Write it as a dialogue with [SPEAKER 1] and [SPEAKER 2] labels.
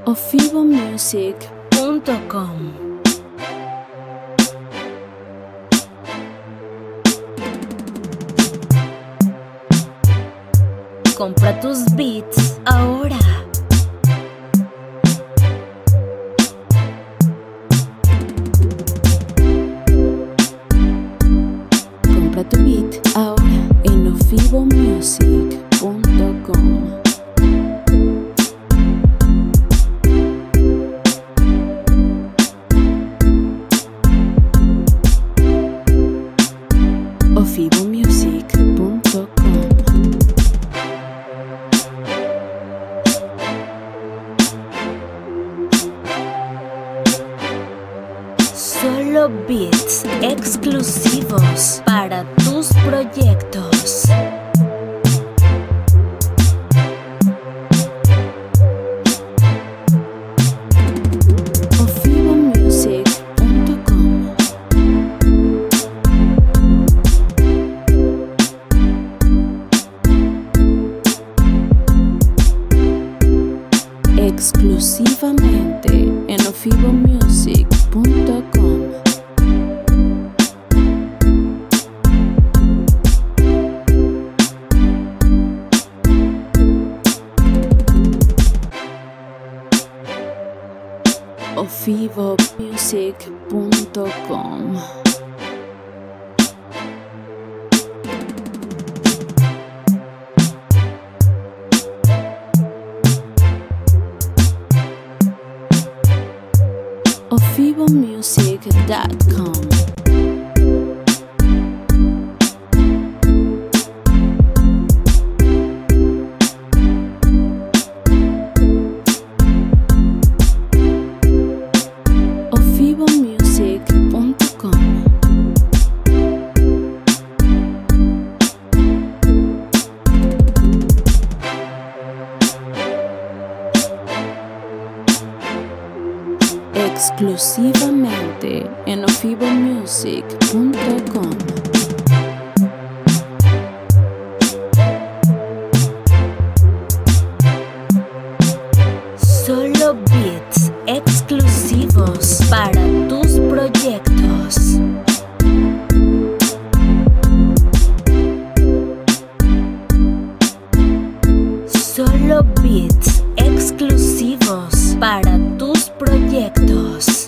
[SPEAKER 1] ofivomusic.com. Compra tus beats ahora. Compra tu beat ahora en ofivomusic.com. ofivomusic.com. Solo beats exclusivos para tus proyectos. ofivomusic.com. Exclusivamente en ofivomusic.com. ofivomusic.com. ofivomusic.com. ofivomusic.com. Exclusivamente en ofivomusic.com. Solo beats exclusivos para tus proyectos. Solo beats exclusivos para tus proyectos.